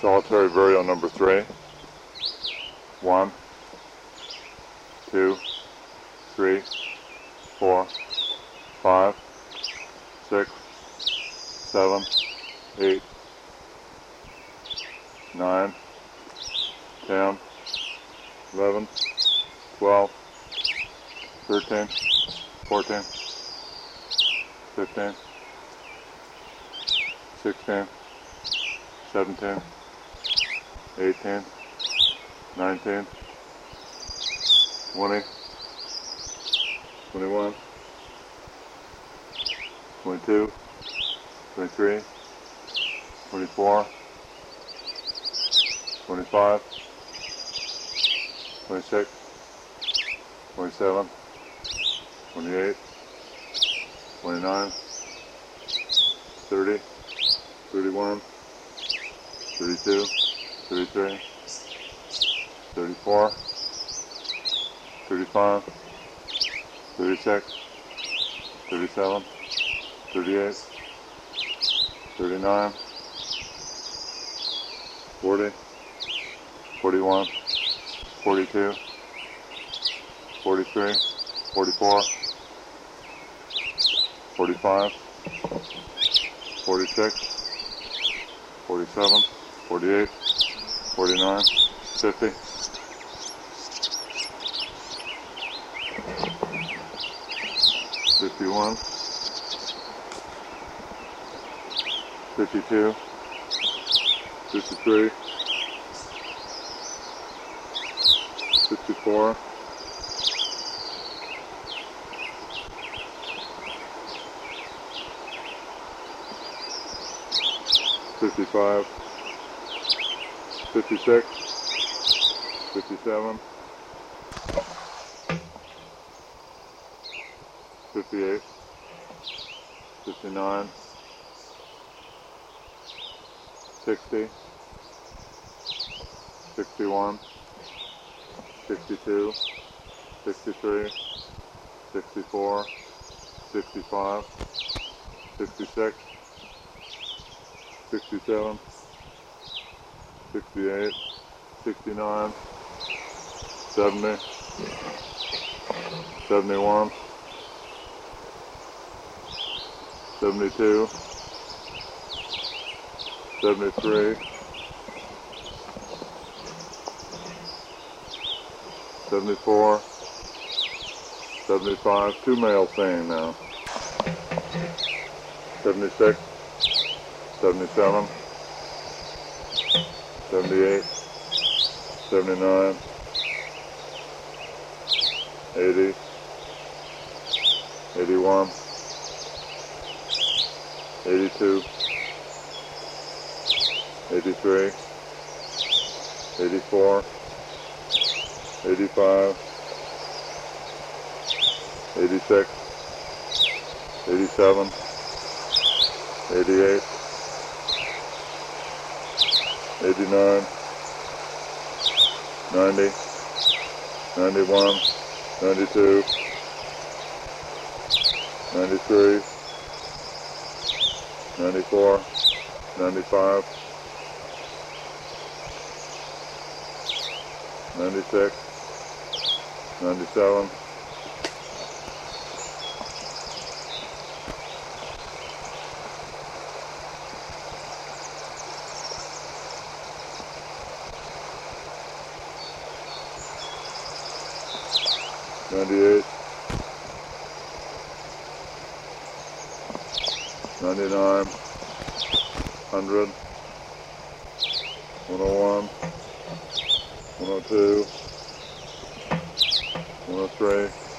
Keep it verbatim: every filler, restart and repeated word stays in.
Solitary burial number three. One, two, three, four, five, six, seven, eight, nine, ten, eleven, twelve, thirteen, fourteen, fifteen, sixteen, seventeen, eighteen, nineteen, twenty, twenty-one, twenty-two, twenty-three, twenty-four, twenty-five, twenty-six, twenty-seven, twenty-eight, twenty-nine, thirty, thirty-one, thirty-two, thirty-three, thirty-four, thirty-five, thirty-six, thirty-seven, thirty-eight, thirty-nine, forty, forty-one, forty-two, forty-three, forty-four, forty-five, forty-six, forty-seven, forty-eight, forty-nine, fifty, fifty-one, fifty-two, fifty-three, fifty-four, fifty-five, fifty-six, fifty-seven, fifty-eight, fifty-nine, sixty, sixty-one, sixty-two, sixty-three, sixty-four, sixty-five, sixty-six, sixty-seven, sixty-eight, sixty-nine, seventy, seventy-one, seventy-two, seventy-three, seventy-four, seventy-five, two males singing now, seventy-six, seventy-seven, seventy-eight, seventy-nine, eighty, eighty-one, eighty-two, eighty-three, eighty-four, eighty-five, eighty-six, eighty-seven, eighty-eight, eighty-nine, ninety, ninety-one, ninety-two, ninety-three, ninety-four, ninety-five, ninety-six, ninety-seven, ninety-eight, ninety-nine, one hundred, one oh one, one oh two, one oh three,